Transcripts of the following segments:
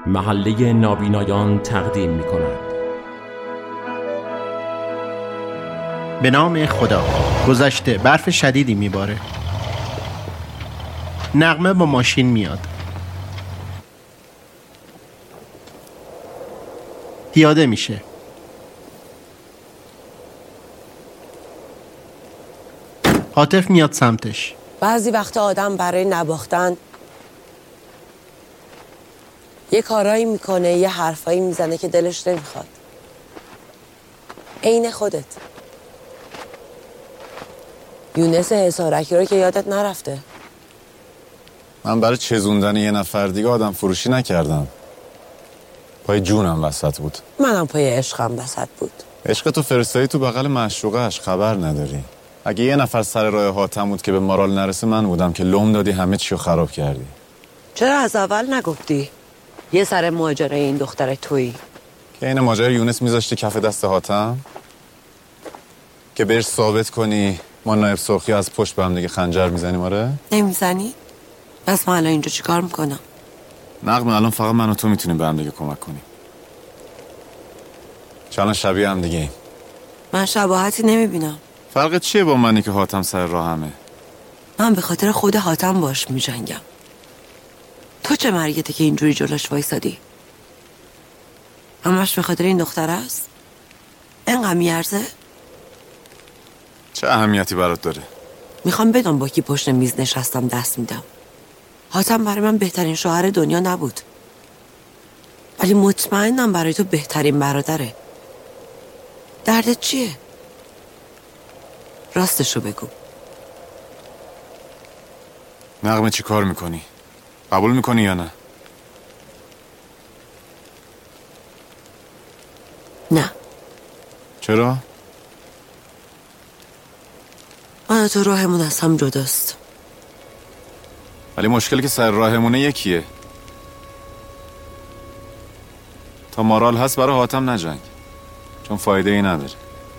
محله نابینایان تقدیم می کند. به نام خدا. گذشته برف شدیدی میباره. نغمه با ماشین میاد. پیاده میشه. عاطف میاد سمتش. بعضی وقتا آدم برای نباختن یه کارایی میکنه، یه حرفایی میزنه که دلش نمیخواد. عین خودت. یونس حصارکی رو که یادت نرفته. من برای چزوندن یه نفر دیگه آدم فروشی نکردم. پای جونم وسط بود. منم پای عشقم وسط بود. عشق تو فرستایی تو بغل معشوقه‌اش، خبر نداری. اگه یه نفر سر راه حاتم بود که به مارال نرسه، من بودم که لم دادی همه چی رو خراب کردی. چرا از اول نگفتی؟ یه سر ماجرای این دختر تویی که این ماجرای یونس میذاشتی کف دست حاتم که بهش ثابت کنی ما نایب سرخی از پشت به هم دیگه خنجر میزنیم. آره نمیزنی؟ پس من الان اینجا چیکار میکنم؟ نغمه الان فقط من و تو میتونیم به هم دیگه کمک کنیم. چالان شبیه هم دیگه ایم. من شباهتی نمیبینم. فرق چیه با منی که حاتم سر راهمه؟ من به خاطر خود حاتم باش میجنگم. تو چه مرگته که اینجوری جلوش وایسادی؟ همش به خاطر این دختر است؟ اینقدر میارزه؟ چه اهمیتی برات داره؟ میخوام بدون با کی پشت میز نشستم دست میدم. حاتم برای من بهترین شوهر دنیا نبود، ولی مطمئنم برای تو بهترین برادره. دردت چیه؟ راستشو بگو. نغمه چی کار میکنی؟ قبول میکنی یا نه؟ نه. چرا؟ من و تو راهمون از هم جداست. ولی مشکلی که سر راهمونه یکیه. تا مارال هست برای حاتم نجنگ، چون فایده ای نداره.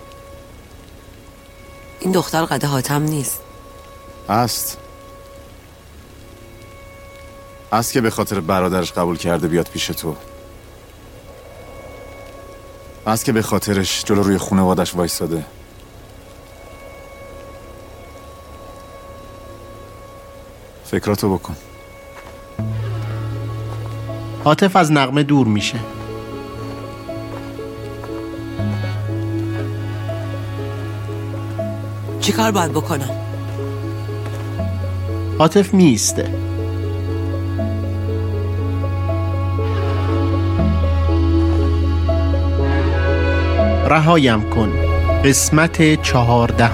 این دختر قد حاتم نیست. هست که به خاطر برادرش قبول کرده بیاد پیش تو. هست که به خاطرش جلو روی خانواده‌اش وایساده. فکراتو بکن. عاطف از نغمه دور میشه. چی کار باید بکنم؟ عاطف میسته. رهایم کن. قسمت 14.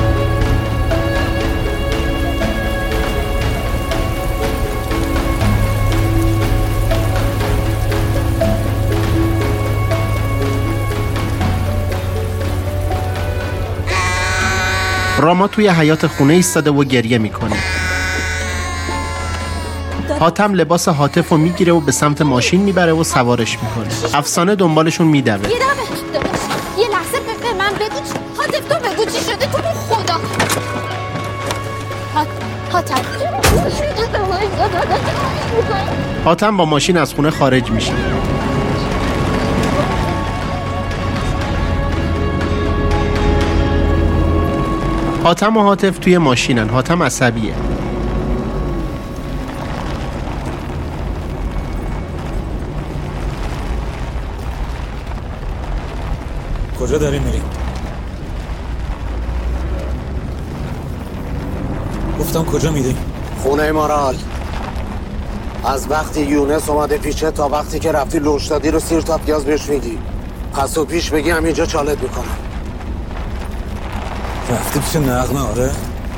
راما توی حیاط خونه ایستاده و گریه میکنه. حاتم لباس عاطف رو میگیره و به سمت ماشین میبره و سوارش میکنه. افسانه دنبالشون میدوه. یه لحظه به من بگو حاطف، تو بگو چی شده؟ تو رو خدا حاتم. حاتم با ماشین از خونه خارج میشه. حاتم و عاطف توی ماشینن. حاتم عصبیه. کجا داریم میریم؟ گفتم کجا میریم؟ خونه مارال. از وقتی یونس اومده پیچه تا وقتی که رفتی لوشدادی رو سیر تا پیاز بهش میدی. پس و پیش بگی همینجا چالت میکنم. رفتی پیش نغمه؟ آره.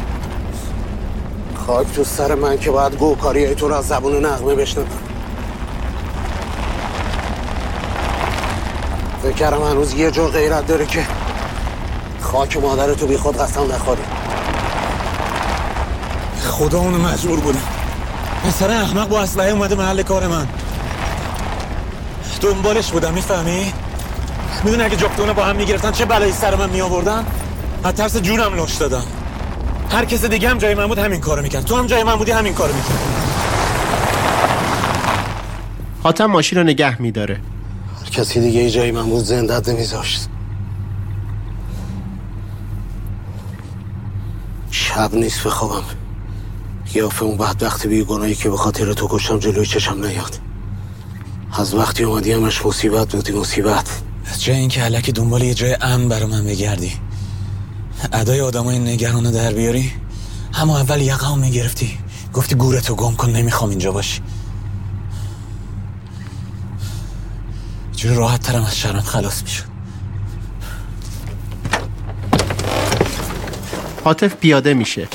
خاک تو سر من که باید گوکاری تو رو از زبون نغمه بشنوم. فکر کردم هنوز یه جور غیرت داره که خاک مادر تو بی خود قسم نخوری. خدا اونو مجبور بودم. پسر احمق با اسلحه اومده محل کار من. دنبالش بودم، میفهمی؟ میدونی اگه جفتونو با هم میگرفتن چه بلایی سر من میآوردن؟ از ترس جونم لوش دادم. هر کس دیگه هم جای من بود همین کارو میکرد. تو هم جای من بودی همین کارو میکرد. حاتم ماشین رو نگه میداره. کسی دیگه ای جایی من بود زندت نمیذاشت. شب نیست بخوابم. قیافه اون بدبخت بیگناهی که به خاطر تو کشتم جلوی چشم نیاد. از وقتی اومدی همش مصیبت بودی، مصیبت. جای این که الکی دنبال یه جای امن برا من بگردی، ادای آدمای نگرانو در بیاری، همون اول یقه‌مو میگرفتی، گفتی گورتو گم کن، نمیخوام اینجا باشی. جوری راحت ترم از شرم خلاص میشد. عاطف پیاده میشه.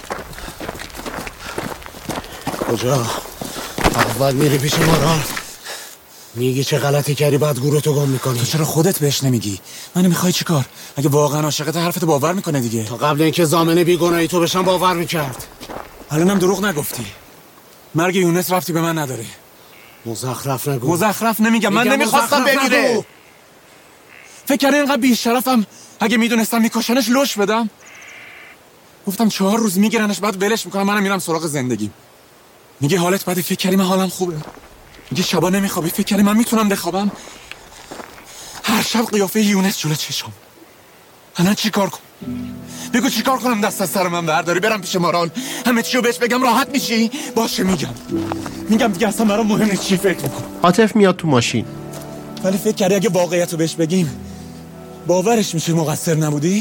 کجا؟ اول میری پیش مارال میگی چه غلطی کردی، بعد گورتو گم میکنی. تو چرا خودت بهش نمیگی؟ منو میخوای چی کار؟ اگه واقعا عاشقت حرفتو باور میکنه دیگه. تا قبل اینکه ضامن بیگناهی تو بشم باور میکرد. الانم دروغ نگفتی. مرگ یونس رفتی به من نداره. مزخرف نگو. مزخرف نمیگم، من نمیخواستم بمیره. فکر کردی اینقدر بی‌شرفم اگه میدونستم میکشنش لش بدم؟ گفتم 4 روز میگیرنش بعد ولش میکنم، منم میرم سراغ زندگی. میگه حالت بده، فکر کردی من حالم خوبه؟ میگه شبا نمیخوابی، فکر کردی من میتونم بخوابم؟ هر شب قیافه یونس جلوی چشم. الان چی کار کنم؟ بگو چی کار کنم دست از سر من برداری برم پیش مارال همه چیو بهش بگم راحت میشی؟ باشه میگم دیگه اصلا برام مهم نیست چی فکر میکنم. عاطف میاد تو ماشین. ولی فکر کردی اگه واقعیتو بهش بگیم باورش میشه مقصر نبودی؟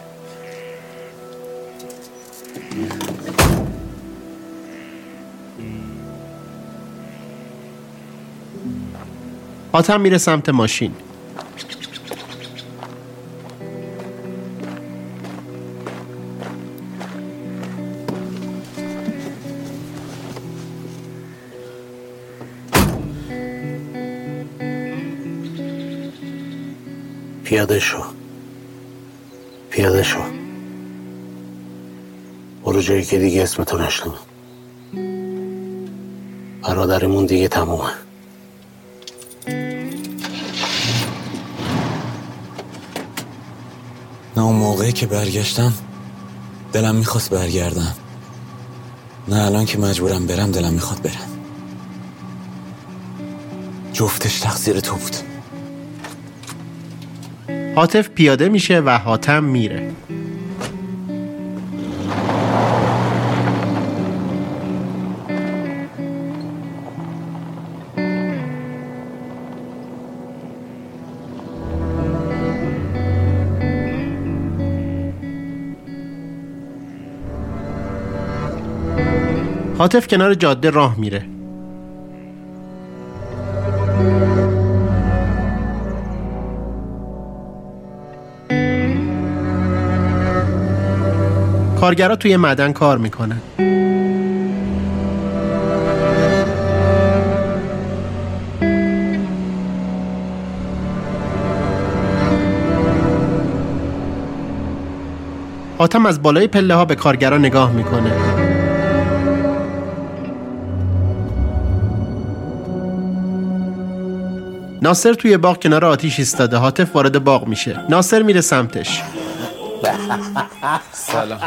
حاتم میره سمت ماشین. پیاده شو برو جایی که دیگه اسمتو نشنم. برادرمون دیگه تمومه. نه اون موقعی که برگشتم دلم میخواست برگردم، نه الان که مجبورم برم دلم میخواد برم. جفتش تقصیر تو بود. عاطف پیاده میشه و حاتم میره. عاطف کنار جاده راه میره. کارگرها توی معدن کار میکنن. حاتم از بالای پله ها به کارگرها نگاه میکنه. ناصر توی باغ کنار آتیش ایستاده. عاطف وارد باغ میشه. ناصر میره سمتش. سلام.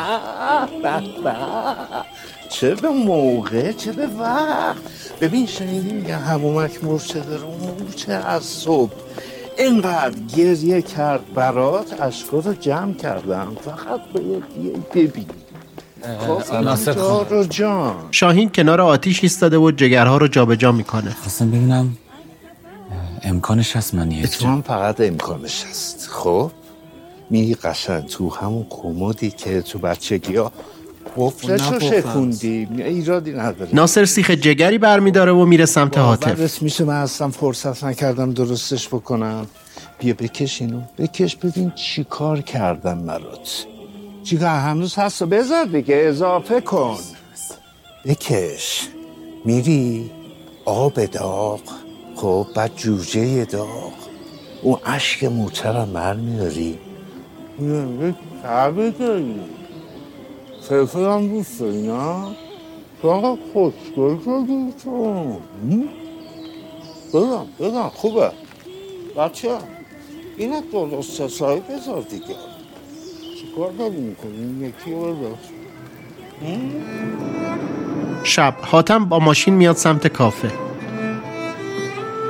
چه به موقع چه به وقت. ببین شنیدی میگن همومک مرشد رو چه از صبح اینقدر گریه کرد برات، اشکا رو جمع کردم فقط باید ببین. ناصر جان. شاهین کنار آتیش ایستاده و جگرها رو جابجا میکنه. خواستم ببینم امکانش هست من یه اتفاقا فقط امکانش هست. خب میری قشنگ تو همون کمدی که تو بچگی ها قفلش رو شکوندی، ایرادی نداره. ناصر سیخ جگری برمیداره و میره سمت حاطف. باورت میشه من اصلا فرصت نکردم درستش بکنم. بیا بکش اینو، بکش ببین چی کار کردم برات. چیکار هنوز هست؟ بذار دیگه اضافه کن. بکش. میری آب داغ، خب بعد جوجه داغ، اون اشک موترم برمیداری، کعبه داری فلفل هم دوست داری نه؟ چقدر خوشگل شدی تو. بگم خوبه بچه اینه درست سایی بذار دیگه. چی کار داری میکنی؟ یکی رو بذار. شب حاتم با ماشین میاد سمت کافه.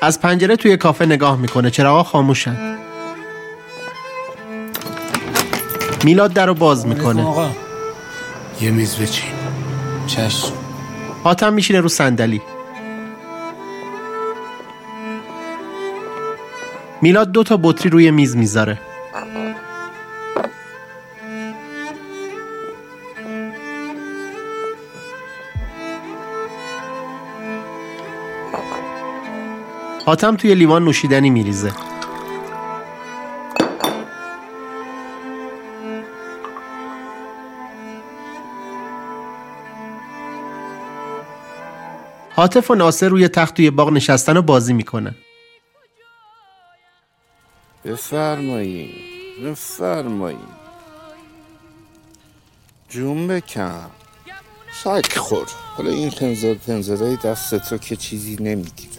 از پنجره توی کافه نگاه میکنه. چراغا خاموشن. میلاد درو باز میکنه. آقا یه میز بچین. چشم. حاتم میشینه رو صندلی. میلاد 2 تا بطری روی میز میذاره. حاتم توی لیوان نوشیدنی میریزه. عاطف و ناصر روی تخت توی باغ نشستن و بازی میکنن. بفرمایید بفرمایید. جون بکن. ساک خور. حالا این پنزرهای دستت رو که چیزی نمیگیره.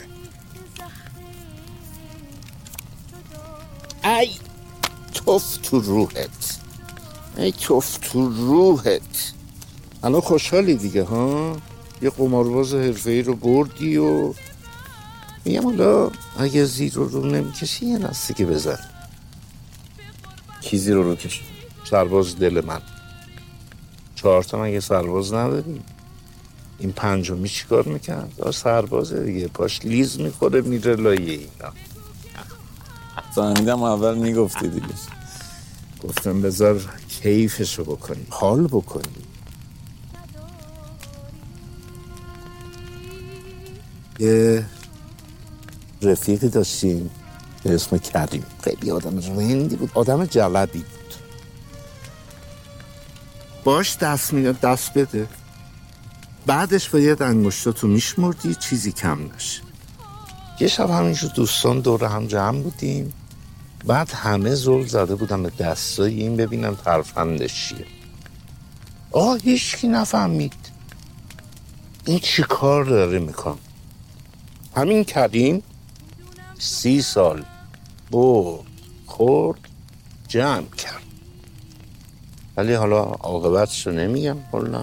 ای توف تو روحت. ای توف تو روحت. الان خوشحالی دیگه ها؟ یه قمارباز حرفه‌ای رو بردی و میگم حالا اگه زیر رو نمیکشی یه نستیگه بزن. کی زیر رو کشید؟ سرباز دل من. 4 تا مگه سرباز نداریم؟ این 5می چی کار میکرد؟ سربازه دیگه، پاش لیز میخوره میره لایه اینا. فهمیدم اول میگفتی دیگه. گفتم بذار کیفشو بکنی، حال بکنی. یه رفیقی داشتیم به اسم کریم. خیلی آدم رندی بود، آدم جلدی بود. باش دست میاد دست بده، بعدش باید انگشتاتو میشمردی چیزی کم نشه. یه شب همینجور دوستان دور هم جمع بودیم، بعد همه زل زده بودم به دستای این ببینم ترفندش چیه. هیچکی نفهمید این چی کار داره میکن. همین کریم 30 سال خورد جمع کرد، ولی حالا عاقبتش رو نمیگم. حالا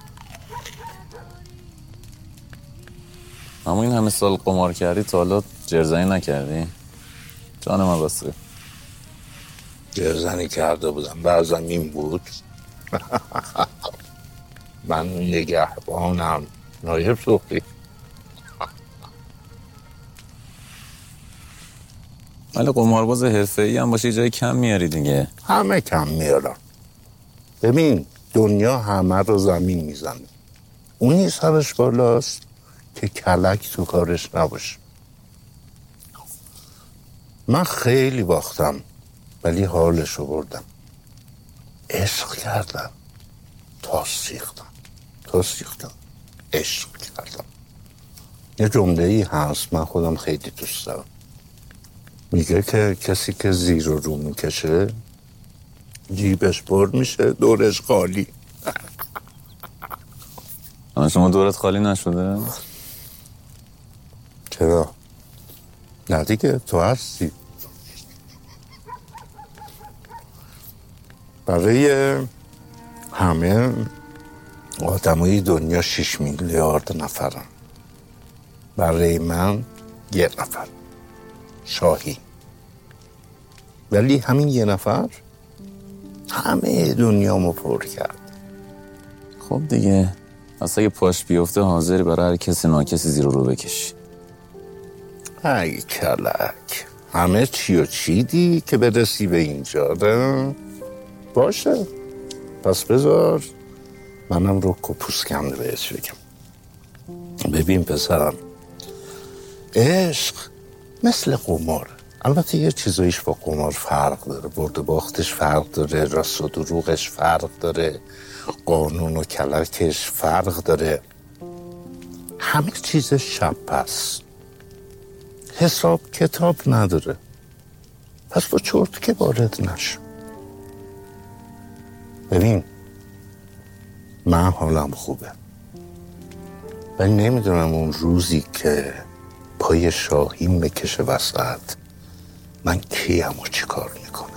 اما این همه سال قمار کردی تا حالا جرزنی نکردی؟ جان من بسته. جرزنی کرده بودم، بعضم این بود. من نگهبانم نایب سوختی. ولی قمارباز حرفه‌ای هم باشه جای کم میاری دیگه. همه کم میارم. ببین دنیا همه رو زمین میزنه، اونی سرش بالاست که کلک تو کارش نباشه. من خیلی باختم ولی حالشو بردم. عشق کردم تا سیختم عشق کردم. یه جمله‌ای هست من خودم خیلی دوست دارم، میگه که کسی که زیر و رو میکشه جیبش پر میشه دورش خالی. اما شما دورت خالی نشده؟ چرا؟ نه دیگه تو هستی. برای همه آدمای دنیا 6 میلیارد نفرن، برای من 1 نفر شاهی. ولی همین 1 نفر همه دنیامو پر کرد. خب دیگه اصلا اگه پاش بیفته حاضری برای هر کسی ناکسی زیر رو بکشی. ای کلک، همه چی و چیدی که برسی به اینجا. باشه پس بذار منم رک و پوست کنده بهش بگم. ببین پسرم، عشق مثل قمار. البته یه چیزایش با قمار فرق داره، برد و باختش فرق داره، راست و دروغش فرق داره، قانون و کلکش فرق داره، همه چیزش شب پس حساب کتاب نداره. پس با چرت که وارد نشو. ببین من حالم خوبه، ولی نمیدونم اون روزی که پای شاهیم بکشه وسط من کیم و چی کار میکنم.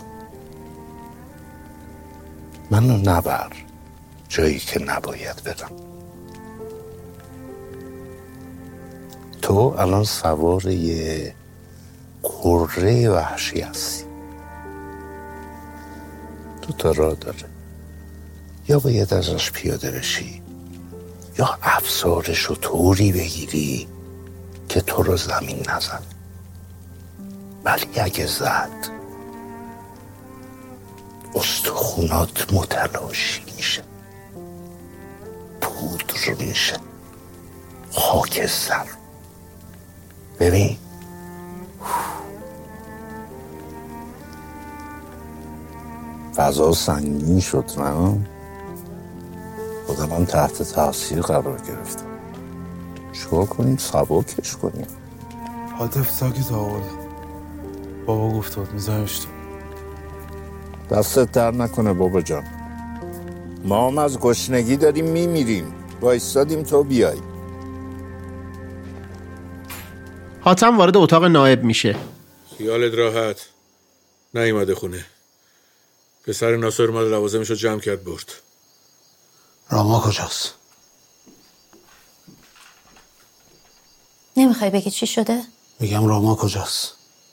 منو نبر جایی که نباید برم. تو الان سوار یه کره وحشی هستی. تو تا راه داره، یا باید ازش پیاده بشی یا افسارش رو طوری بگیری که تو رو زمین نزن. ولی اگه زد استخونات متلاشی میشه، پودر میشه، خاکستر. ببین فضا سنگین شد نه؟ خودم تحت تاثیر قرار گرفتم. چیکار کنیم؟ سبکش کنیم. حاطف ساکت آوردم. بابا گفت میذارمش تو. دستت در نکنه بابا جان. ما هم از گشنگی داریم میمیریم، وایستادیم تو بیای. حاتم وارد اتاق نائب میشه. خیالت راحت، نیومده خونه. پسر ناصر اومد لوازمشو جمع کرد برد. راما کجاست؟ نمیخوای بگی چی شده؟ میگم راما کجاست؟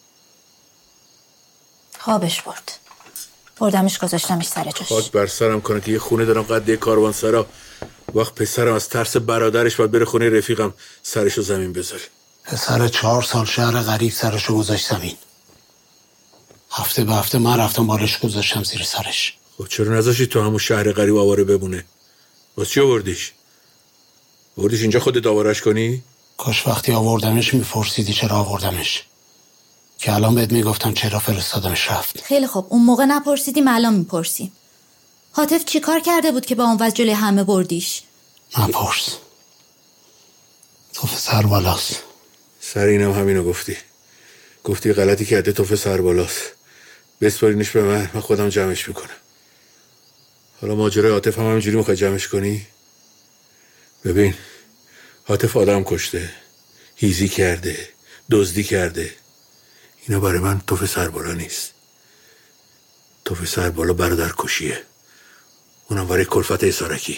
خوابش برد. بردمش گذاشتمش سر جاش. خاک بر سرم کنه که یه خونه دارم قد یه کاروانسرا. وقت پسرم از ترس برادرش باید بره خونه رفیقم سرشو زمین بذاره. پسر 4 سال شهر غریب سرشو گذاشت زمین. هفته به هفته من رفتم بالش گذاشتم زیر سرش. خب چرا نذاشتی تو همون شهر غریب آواره بمونه؟ واسه چی آوردیش؟ آوردیش اینجا خودت آوارش کنی؟ کاش وقتی آوردمش میپرسیدی چرا آوردمش، که الان بهت میگفتم چرا فرستادمش رفت. خیلی خوب، اون موقع نپرسیدیم الان میپرسیم. حاطف چی کار کرده بود که با اون وضع جلوی همه بردیش؟ نپرس. توف سر بالاست. سر اینم همینو گفتی غلطی کرده، توف سر بالاست. بسپارینش به من خودم جمعش میکنم. حالا ماجرای عاطف هم همینجوری میخوای جمعش کنی؟ ببین، عاطف آدم کشته، هیزی کرده، دزدی کرده. اینا برای من توف سر بالا نیست. توف سر بالا برادر کشیه، اونم برای کلفت اسارکی.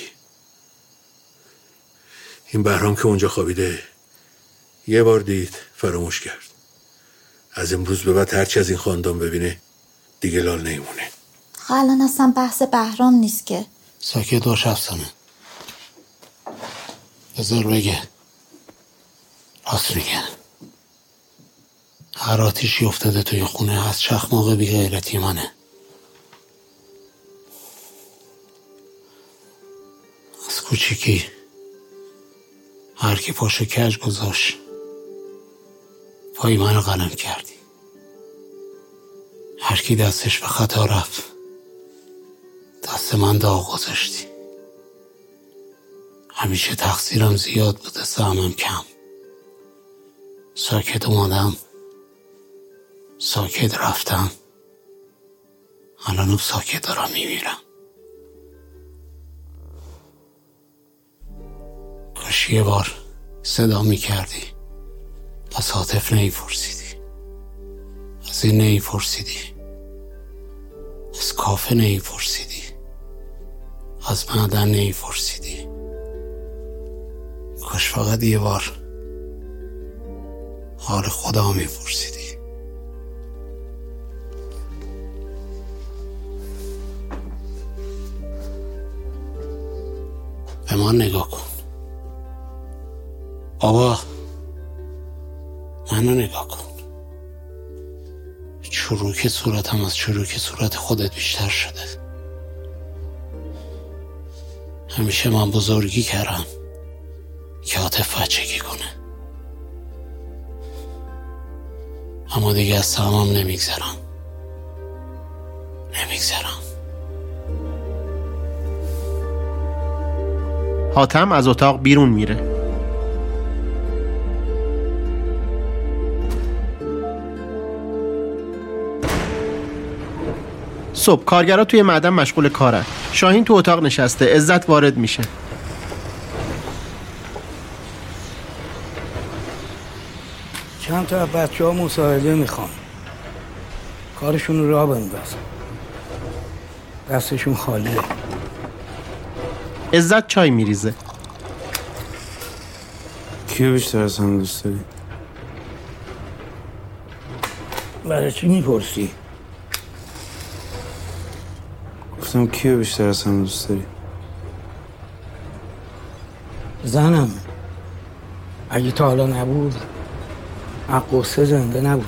این بهرام که اونجا خوابیده یه بار دید فراموش کرد. از امروز به بعد هرچی از این خاندان ببینه دیگه لال نیمونه. الان اصلا بحث بهرام نیست که. ساکت باش افسانه. بذار بگه. راست میگه. هر آتیشی افتاده توی خونه از چخماق بی غیرتی منه. از کوچیکی هر کی پاشو کج گذاشت پای منو قلم کردی. هر کی دستش به خطا رفت دست من داغ گذاشتی. همیشه تقصیرم زیاد بوده، سهمم کم. ساکت اومدم، ساکت رفتم، الانم ساکت دارم میمیرم. کاش یه بار صدا میکردی، از عاطف نیپرسیدی، از این نیپرسیدی، از کافه نیپرسیدی، از معدن نیپرسیدی. کاش فقط یه بار حال خدا میپرسیدی. به من نگاه کن بابا، منو نگاه کن. چروک صورتم از چروک صورت خودت بیشتر شده. همیشه من بزرگی کردم که عاطف بچگی کنه، اما دیگه از سهمم نمیگذرم. حاتم از اتاق بیرون میره. صبح کارگرها توی معدن مشغول کارن. شاهین تو اتاق نشسته. عزت وارد میشه. چند تا بچه ها مصاحبه میخوان، کارشون رو راه بندازن، دستشون خالیه. عزت چای میریزه. کیو بیشتر از هم دوست داری؟ برای چی میپرسی؟ گفتم کیو بیشتر از هم دوست داری؟ زنم. اگه تا حالا نبود از قصه زنده نبودم.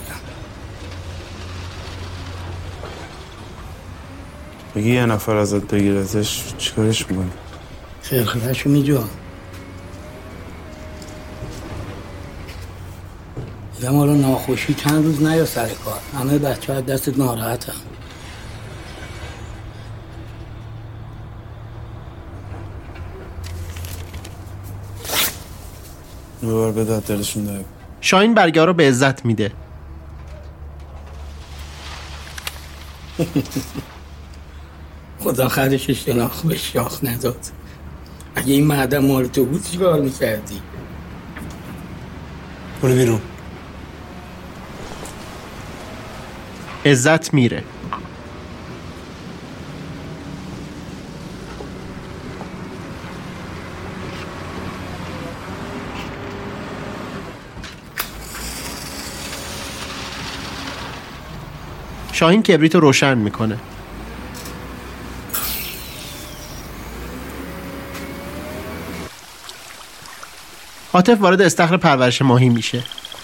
بگی یه نفر ازت بگیرتش چیکارش میکنی؟ خرخرهشو میجا. میگم حالا ناخوشی چند روز نیا سر کار. همه بچه ها دستت ناراحتم. ببر بده دلشون داره. شاهین برگه رو به عزت میده. خدا خرش شناخت به شاخ نداد. اگه این معدن مال تو بود چی کار میکردی؟ برو بیرون. عزت میره. شاهین کبریت رو روشن میکنه. عاطف وارد استخر پرورش ماهی میشه.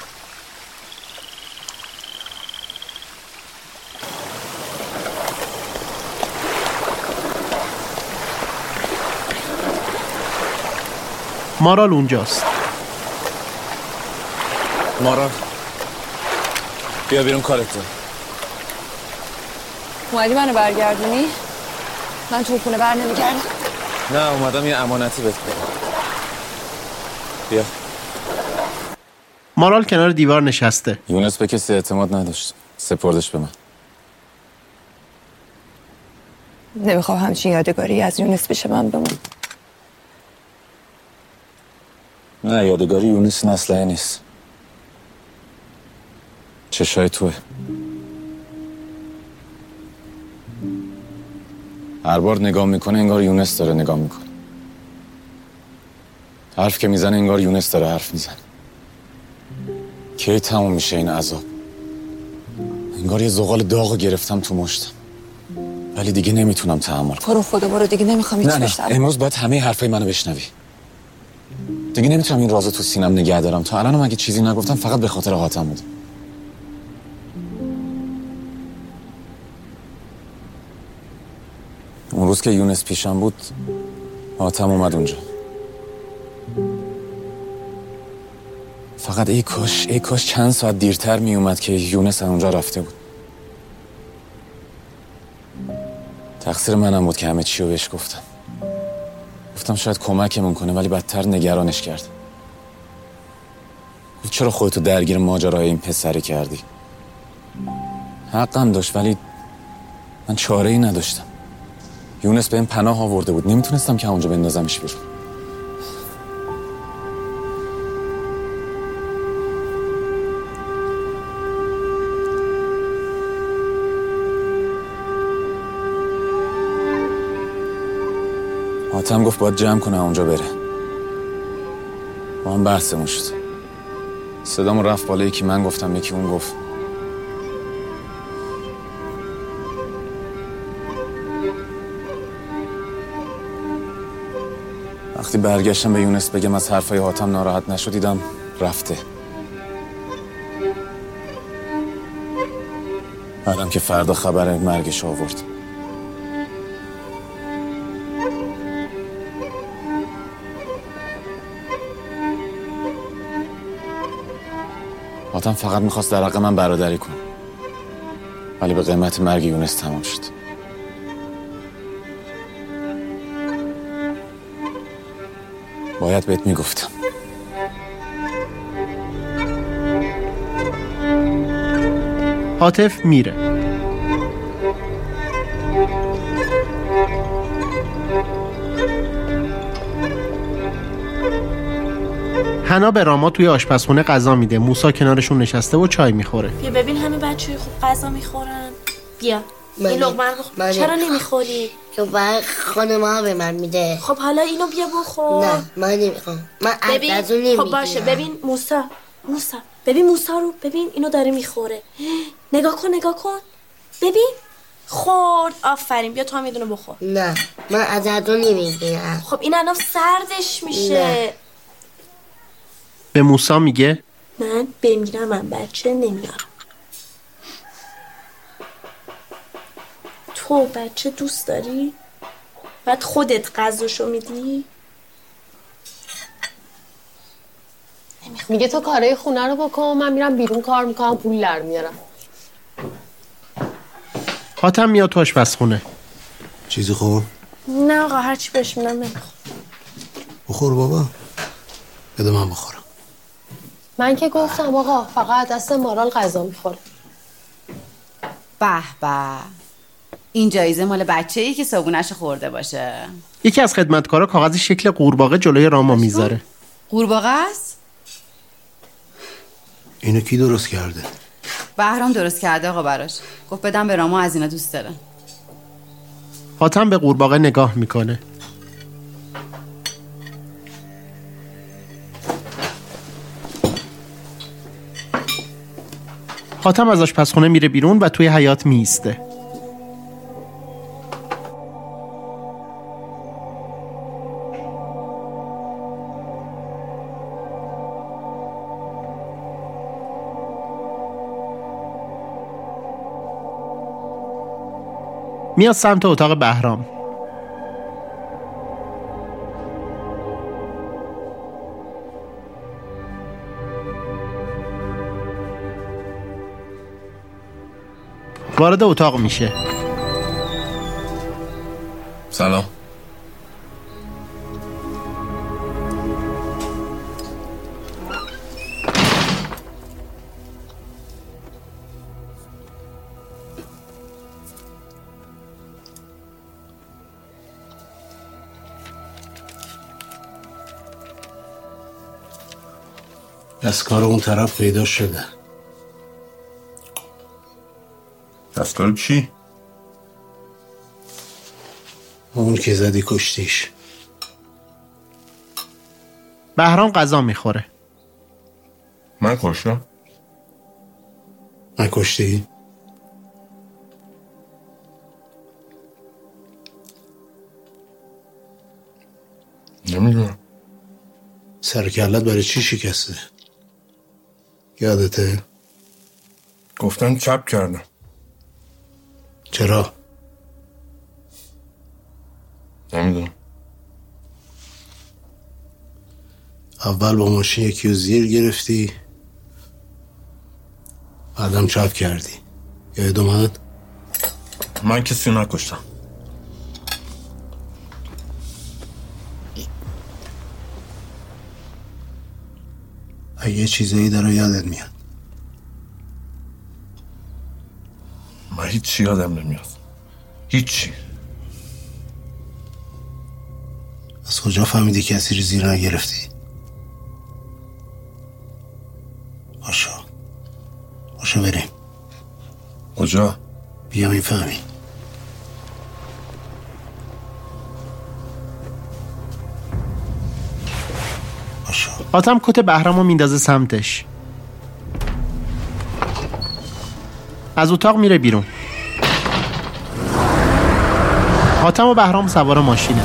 مارال اونجاست. مارال بیا بیرون کارت داره. اومدی منو برگردونی؟ من تو خونه بر نمیگردم. نه اومدم یه امانتی بهت بدم. بیا. مارال کنار دیوار نشسته. یونس به کسی اعتماد نداشت. سپردش به من. نمیخوام همچین یادگاری از یونس بشه من بمون. نه یادگاری یونس نسله نیست. چشای توه. هر بار نگاه میکنه انگار یونس داره نگاه میکنه. حرف که میزنه انگار یونس داره حرف میزنه. کی تموم میشه این عذاب؟ انگار یه زغال داغو گرفتم تو مشتم ولی دیگه نمیتونم تحمل کنم. تو رو خدا برو دیگه نمیخوام هیچ نه امروز باید همه حرفای منو بشنوی. دیگه نمیتونم این رازو تو سینم نگه دارم. تا الانم اگه چیزی نگفتم فقط به خاطر حاتم بود. اون روز که یونس پیشم بود حاتم اومد اونجا. فقط ای کاش چند ساعت دیرتر می اومد که یونس اونجا رفته بود. تقصیر منم بود که همه چی رو بهش گفتم شاید کمکمون کنه ولی بدتر نگرانش کرد. گفت چرا خودتو درگیر ماجرای این پسری کردی؟ حقم داشت ولی من چاره ای نداشتم. یونس بهم پناه آورده بود. نمیتونستم که اونجا بندازمش بیرون. حاتم گفت باید جمع کنه اونجا بره. با هم بحثمون شد. صدامون رفت بالا. یکی من گفتم یکی اون گفت. وقتی برگشتم به یونس بگم از حرفای حاتم ناراحت نشد دیدم رفته. بعدم که فردا خبر مرگش آورد. حاتم فقط میخواست در حق من برادری کنه ولی به قیمت مرگ یونس تمام شد. باید بهت میگفتم. عاطف میره. حنا به راما توی آشپزخونه غذا میده. موسی کنارشون نشسته و چای میخوره. بیا ببین همه بچه‌های خوب غذا میخورن. بیا این لقمه چرا نمیخوری؟ که بعد خانم‌ها به من میده. خب حالا اینو بیا بخور. نه من نمیخوام. من از اون نمیگیرم. خب باشه ببین موسی ببین موسا رو، ببین اینو داره میخوره. نگاه کن ببین خورد. آفرین، بیا تو هم یه دونه بخور. نه من ازت رو نمیگیرم. خب این الان سردش میشه. نه. به موسا میگه من بمیرم من بچه نمیارم. تو بچه دوست داری؟ بعد خودت غذاشو میدی؟ میگه تو کارهای خونه رو بکن، من میرم بیرون کار میکنم، پول در میارم. حاتم میاد تو آشپزخونه. چیزی خور؟ نه آقا هرچی بهش میدم نمیخوام. بخور بابا. بده من بخورم. من که گفتم آقا فقط دست مارال غذا میخوره. به به، این جایزه مال بچه‌ای که صابونش خورده باشه. یکی از خدمتکارا کاغذ شکل قورباغه جلوی راما میذاره. قورباغه است؟ اینو کی درست کرده؟ بهرام درست کرده آقا براش. گفت بدم به راما، از اینا دوست داره. حاتم به قورباغه نگاه میکنه. حاتم از آشپزخونه میره بیرون و توی حیاط میسته. میاد سمت اتاق بهرام. وارد اتاق میشه. سلام. دستکار اون طرف پیدا شده. دستکار چی؟ اون که زدی کشتیش. بهرام غذا میخوره. من کشتم؟ نکشتی؟ نمیدونم. سرکلت برای چی شکسته؟ یادته؟ گفتن چپ کردم. چرا؟ نمیدونم. اول با ماشین یکی رو زیر گرفتی، بعدم چپ کردی. یاد اومد؟ من کسی رو نکشتم. یه چیزایی داره یادت میاد. من هیچی یادم نمیاد. هیچی. از کجا فهمیدی کسی رو زیر نگرفتی؟ باشو بریم. کجا؟ بیا میفهمی. حاتم کت بهرامو میندازه سمتش. از اتاق میره بیرون. حاتم و بهرام سوار ماشینه.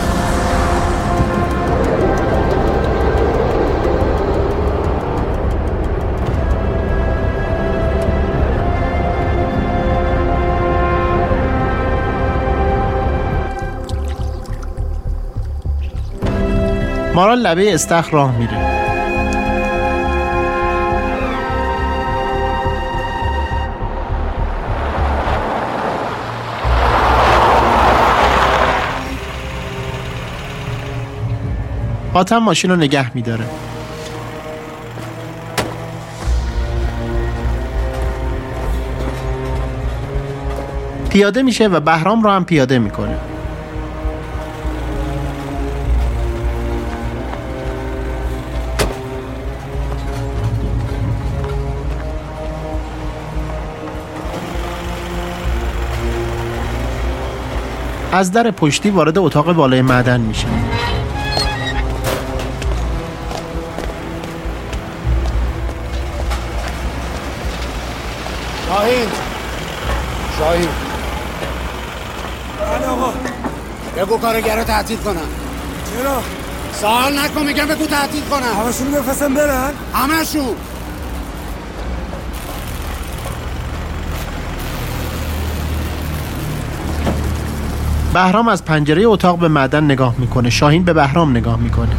مارال لبه استخر راه میره. حاتم ماشین رو نگه میداره. پیاده میشه و بهرام رو هم پیاده میکنه. از در پشتی وارد اتاق بالای معدن میشه. شاهین بله آقا. بگو کارگر رو تعطیل کنم. چرا؟ سوال نکن، میگم بگو تعطیل کنم. همشون بفرستن برن؟ همشون. بهرام از پنجره اتاق به معدن نگاه میکنه. شاهین به بهرام نگاه میکنه.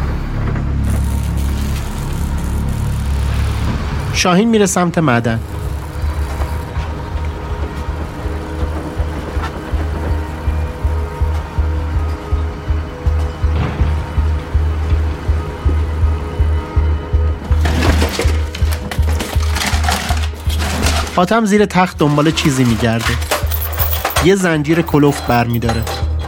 شاهین میره سمت معدن. حاتم زیر تخت دنبال چیزی میگرده. یه زنجیر کلفت برمیداره.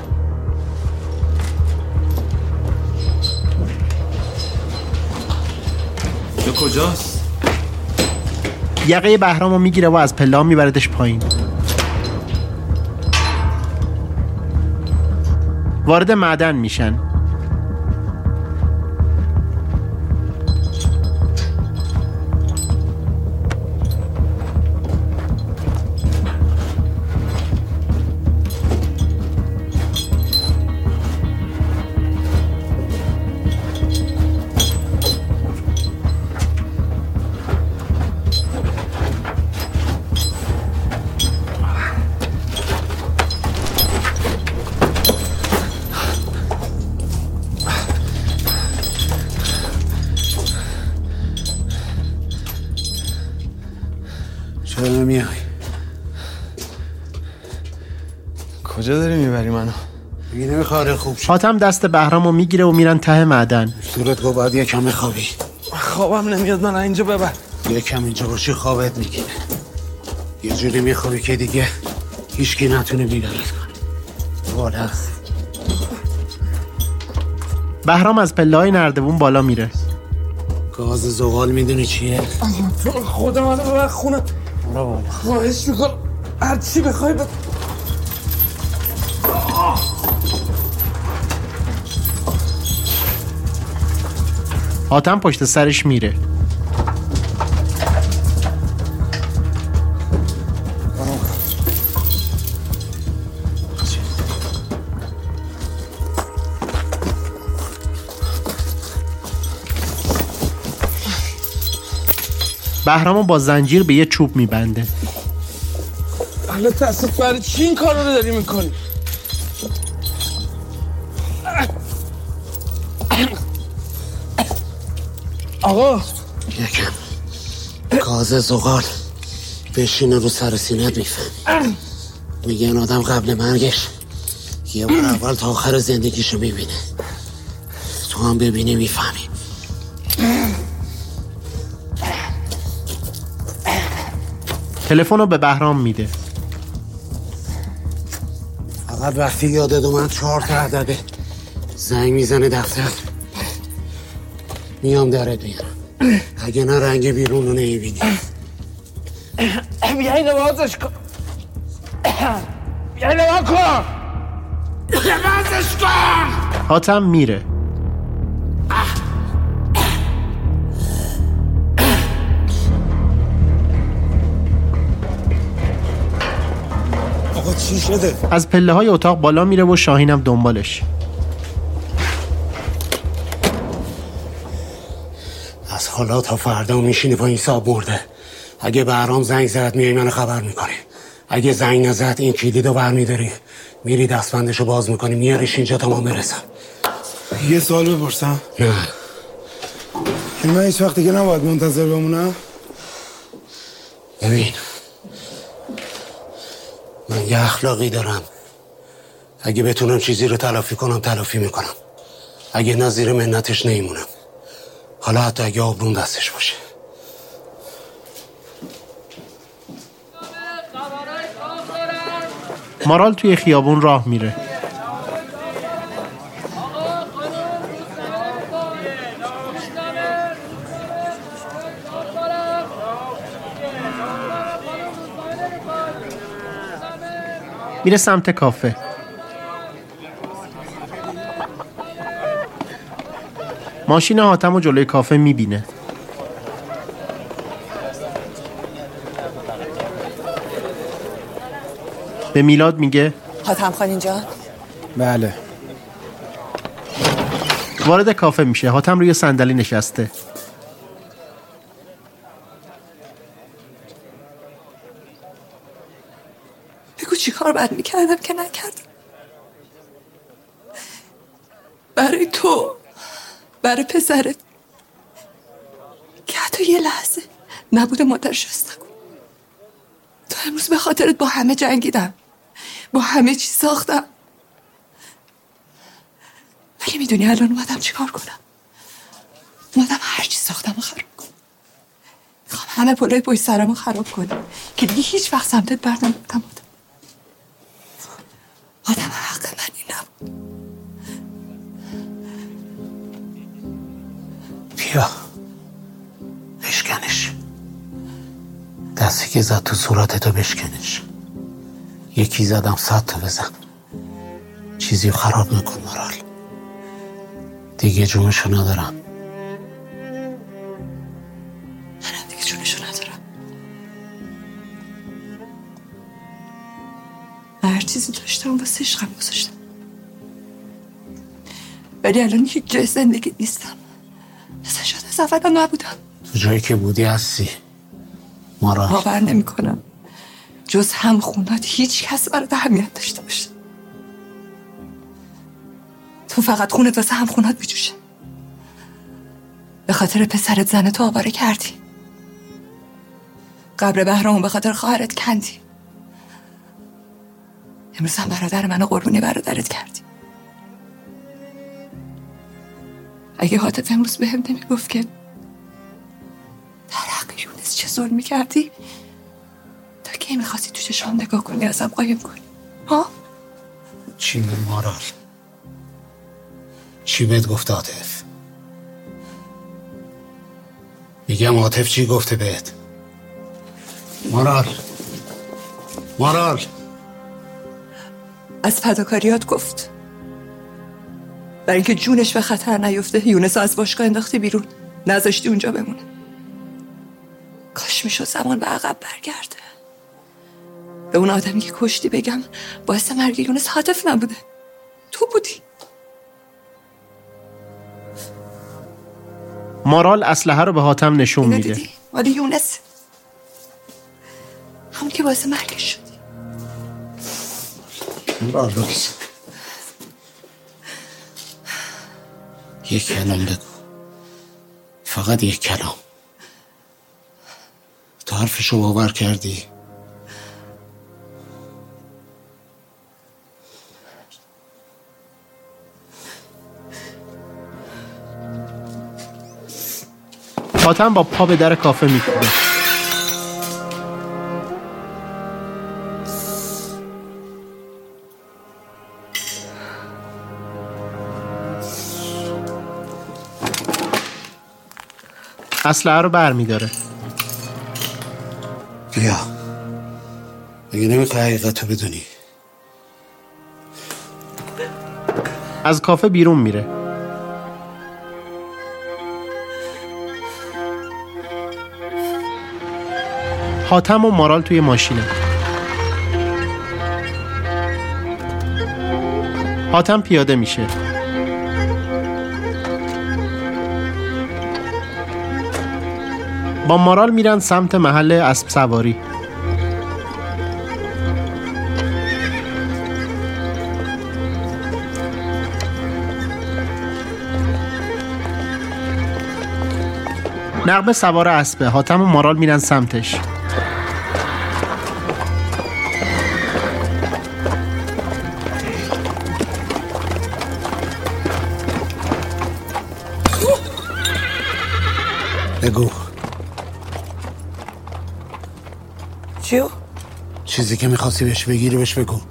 تو کجاست؟ یقه بهرامو میگیره و از پله میبردش پایین. وارد معدن میشن. چرا نمیای؟ کجا داری میبری منو؟ میگی نمیخواره خوب شد. حاتم دست بهرامو میگیره و میرن ته معدن. صورت گو باید یکم بخوابی. خوابم نمیاد، من اینجا ببر. یکم اینجا باشی خوابت میگیره. یه جوری میخوابی که دیگه هیچکی نتونه بیدارت کنه. والا بهرام از پله‌های نردبون بالا میره. گاز زغال میدونی چیه؟ خدا منو ببر خونه. خواهش میکنم هر چی بخوای حاتم پشت سرش میره. بهرامو با زنجیر به یه چوب میبنده. حالا تصف برای چی این کار رو داری میکنی؟ آقا یکم گاز زغال بشینه رو سر سینت میفهم. میگن آدم قبل مرگش یه بار اول تا آخر زندگیشو میبینه. تو هم ببینی میفهمی. تلفن رو به بهرام میده. فقط وقتی یادت اومد 4 تا عدده زنگ میزنه دفتر، میام درت میارم. اگه نه رنگ بیرون رو نمیبینی. بیا اینو بازش کن. بیا اینو بکن. بازش کن. حاتم میره. آقا چی شده؟ از پله های اتاق بالا میره و شاهینم دنبالش. از حالا تا فردا میشینی با این صاحب مرده. اگه بهرام زنگ زد میای منو خبر میکنی. اگه زنگ نزد این کلیدو برمیداری میری دستبندشو باز میکنی میاریش اینجا تا ما برسم. یه سوال بپرسم؟ نه. من هیچ وقت دیگه نباید منتظر بمونم؟ ببین من یه اخلاقی دارم. اگه بتونم چیزی رو تلافی کنم تلافی میکنم. اگه نه زیر منتش نمیمونم. حالا حتی اگه آبرون دستش باشه. مارال توی خیابون راه میره. میره سمت کافه. ماشین حاتم رو جلوی کافه میبینه. به میلاد میگه حاتم خان جان. بله. وارد کافه میشه. حاتم روی صندلی نشسته. بگو چی کار باید میکردم که نکردم. برای تو، برای پسرت که حتی یه لحظه نبوده مادرش هست نکن. تا امروز به خاطرت با همه جنگیدم، با همه چی ساختم. ولی میدونی الان اومدم چی کار کنم؟ اومدم هر چی ساختم رو خراب کنم. میخوام همه پلای پشت سرم رو خراب کنم که دیگه هیچ وقت سمتت بر نمی‌گردم. آدم حق من این نبود. بیا بشکنش. دستی که زد تو صورتتو بشکنش. یکی زدم 100 تا بزن. چیزی خراب نکن مارال. دیگه جونشو ندارم. منم دیگه جونشو ندارم. هر چیزی داشتم واسه عشقم گذاشتم. ولی الان هیچ جای زندگی نیستم. مثل شد از اول نبودم. تو جایی که بودی هستی مارال. باور نمی کنم جز هم خونات هیچ کس برات اهمیت داشته باشه. تو فقط خونت واسه هم خونات میجوشه. به خاطر پسرت زن تو آواره کردی. قبر بهرامو به خاطر خواهرت کندی. امروز هم برادر منو قربونی برادرت کردی. اگه حاتف امروز بهم نمیگفت که در حق یونس چه ظلمی کردی، تا کی میخواستی تو چشام نگاه کنی ازم قایم کنی؟ ها؟ چی مارال؟ چی بهت گفت عاطف؟ میگم عاطف چی گفته بهت؟ مارال از فداکاریات گفت. برای اینکه جونش به خطر نیفته یونس از باشگاه انداختی بیرون، نذاشتی اونجا بمونه. کاش میشد زمان به عقب برگرده. به اون آدمی که کشتی بگم باعث مرگ یونس حاتف نبوده، تو بودی. مارال اسلحه رو به حاتم نشون میده. ولی یونس همون که باعث مرگش شدی. مارال بگیز. یک کلام بگو. فقط یک کلام. تو حرفشو باور کردی؟ حاتم با پا به در کافه میکوبه. اسلحه رو بر میداره. بیا. اگه نمیخوای حقیقت رو بدونی. از کافه بیرون میره. حاتم و مارال توی ماشینه. حاتم پیاده میشه. با مارال میرن سمت محل اسب سواری. نغمه سوار اسبه. حاتم و مارال میرن سمتش. بگو. چیو؟ چیزی که میخواستی بهش بگیری بهش بگو.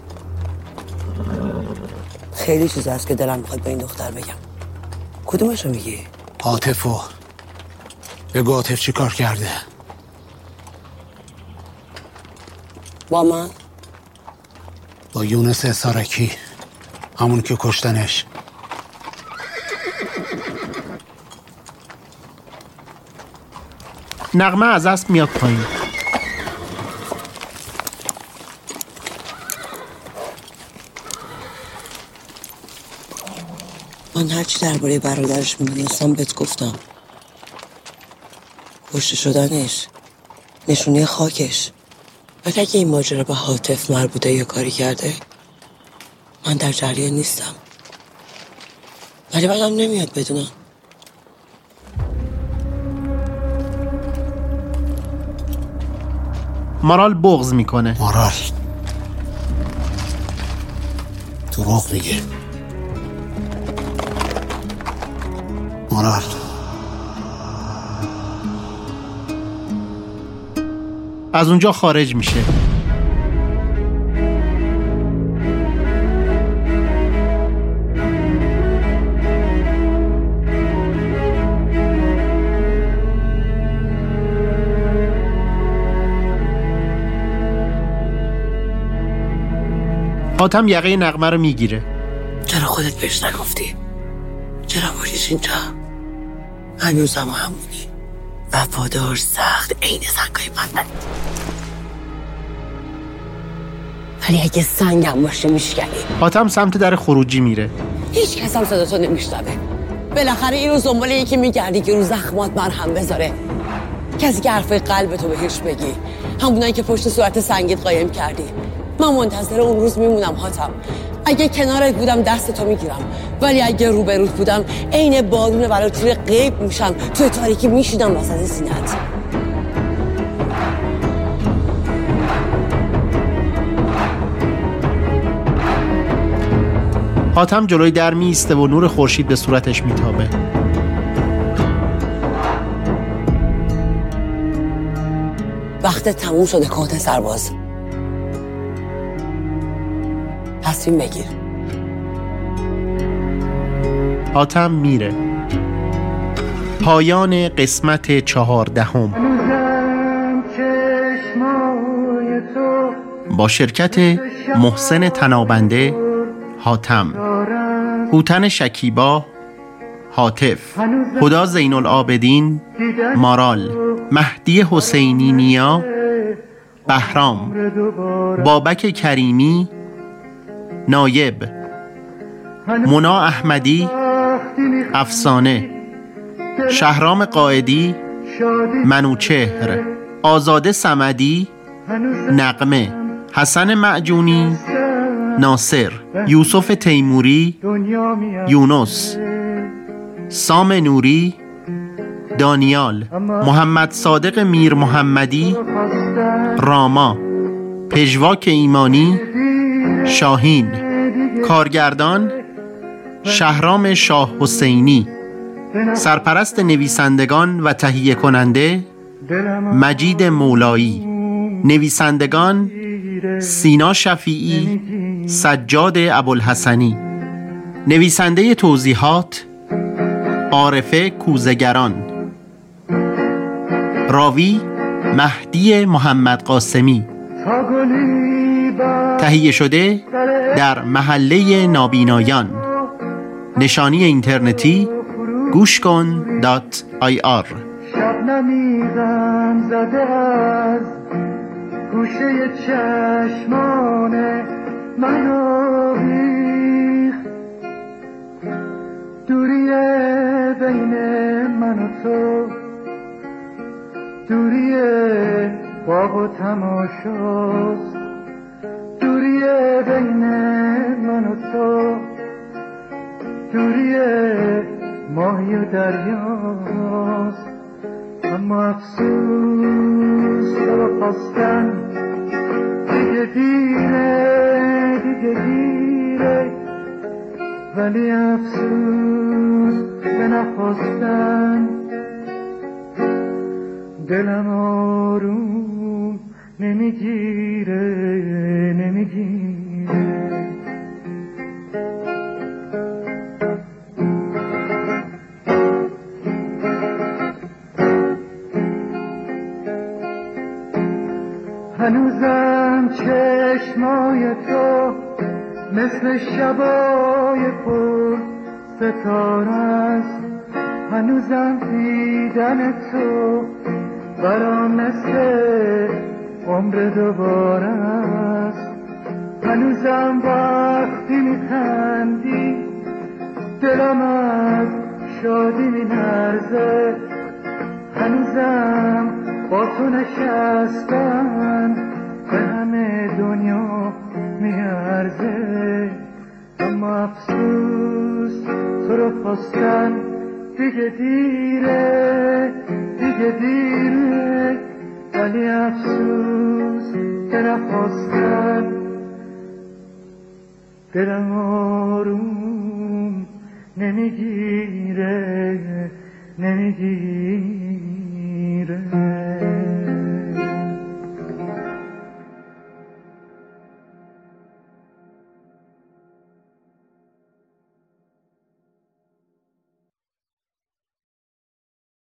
خیلی چیز هست که دلم میخواد به این دختر بگم. کدومشو میگی؟ عاطفو. بگو عاطف چی کار کرده؟ با من؟ با یونس اسارکی، همون که کشتنش. نغمه از اسب میاد پایین. من هرچی درباره برادرش میدونستم بهت گفتم. کشته شدنش، نشونه خاکش. ولی اگه این ماجرا به عاطف مربوطه یا کاری کرده، من در جریان نیستم. ولی بعدم نمیاد بدونم. مارال بغض میکنه. مارال دروغ میگه. مارال از اونجا خارج میشه. حاتم یقه نغمه رو میگیره. چرا خودت بهش نگفتی؟ چرا بودیش اینجا؟ هنوز هم همونی وفادار، سخت، عین سنگای من. ولی اگه سنگم باشه میشکنی. حاتم سمت در خروجی میره. هیچ کس هم صداتو نمیشنوه. بالاخره این روز دنبال یکی میگردی که رو زخمات مرهم بذاره. کسی که حرفای قلبتو بهش بگی. همونایی که پشت صورت سنگیت قایم کردی. من منتظر اون روز میمونم حاتم. اگه کنارت بودم دستتو میگیرم، ولی اگه روبروت بودم عین بارون برای توی غیب میشم، توی تاریکی میشیدم وسط سینه‌ت. حاتم جلوی در میسته و نور خورشید به صورتش میتابه. وقت تموم شده کهنه سرباز. تصمیم بگیر. حاتم میره. پایان قسمت 14. با شرکت محسن تنابنده، حاتم، هوتن شکیبا، عاطف، هدی زین‌العابدین، مارال، مهدی حسینی نیا، بهرام، بابک کریمی، نایب، مونا احمدی، افسانه، شهرام قائدی، منوچهر، آزاده صمدی، نغمه، حسن معجونی، ناصر، یوسف تیموری، یونس، سام نوری، دانیال، محمد صادق میر محمدی، راما، پژواک ایمانی، شاهین، کارگردان شهرام شاه حسینی، سرپرست نویسندگان و تهیه کننده مجید مولایی، نویسندگان سینا شفیعی، سجاد ابوالحسنی، نویسنده توضیحات عارفه کوزگران، راوی مهدی محمد قاسمی، تهیه شده در محله نابینایان، نشانی اینترنتی گوشکن.ir. شبنمی‌غم زده از گوشه چشمان منو ریخت، دوریه بین من و تو، دوریه باغ و تماشاست، دوریه بین من و تو، دوریه ماهی و دریاست. اما افسوس تو خواستن دیگه دیره، دیگه دیره، ولی افسوس به نخواستن دلم آروم نمیگیره، نمیگیره. هنوزم چشمای تو مثل شبای پر ستاره است، هنوزم دیدن تو برام مثل عمر دوباره است، هنوزم وقتی میخندی دلم شادی می‌لرزه هنوزم با تو نشستن به همه دنیا میارزه اما افسوس تو رو خواستن دیگه دیره ولی افسوس که نخواستن دلم آروم نمیگیره